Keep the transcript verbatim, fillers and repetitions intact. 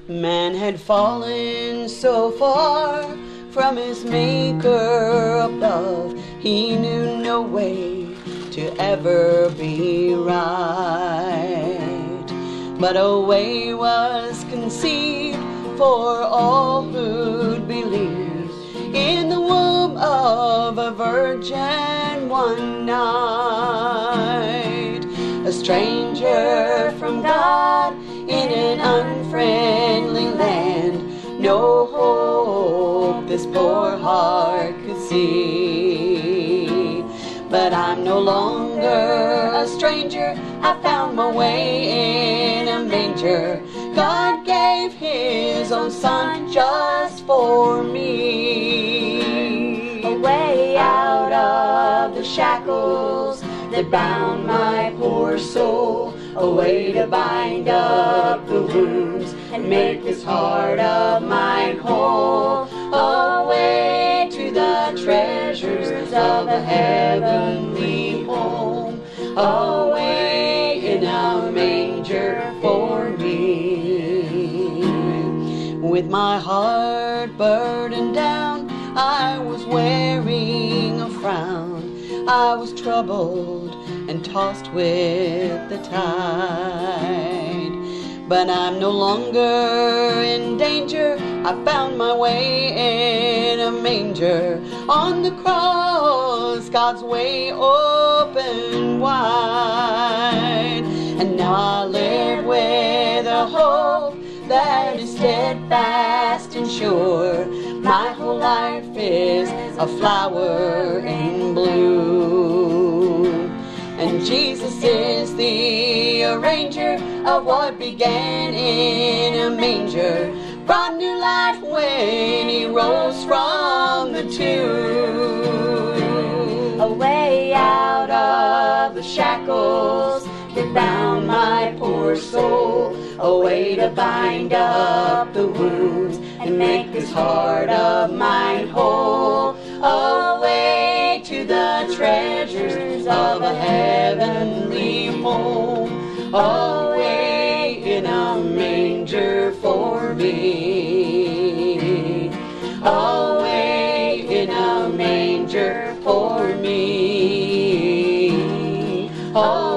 Man had fallen so far from his maker above, he knew no way to ever be right. But a way was conceived for all who'd believe, in the womb of a virgin one night. A stranger from God in an unfriendly land, no hope this poor heart could see. But I'm no longer a stranger, I found my way in a manger. God gave his own son just for me. A way out of the shackles that bound my poor soul, a way to bind up the wounds and make this heart of mine whole, a way to the treasures of a heavenly home, a way in a manger for me. With my heart burdened down, I was wearing a frown. I was troubled and tossed with the tide. But I'm no longer in danger, I found my way in a manger. On the cross, God's way opened wide. And now I live with a hope that is steadfast and sure. My whole life is a flower in bloom. And Jesus is the arranger of what began in a manger, brought new life when he rose from the tomb. A way out of the shackles that bound my poor soul, a way to bind up the wounds and make this heart of mine whole, a way to the treasures of a heavenly home, a way in a manger for me, a way in a manger for me, a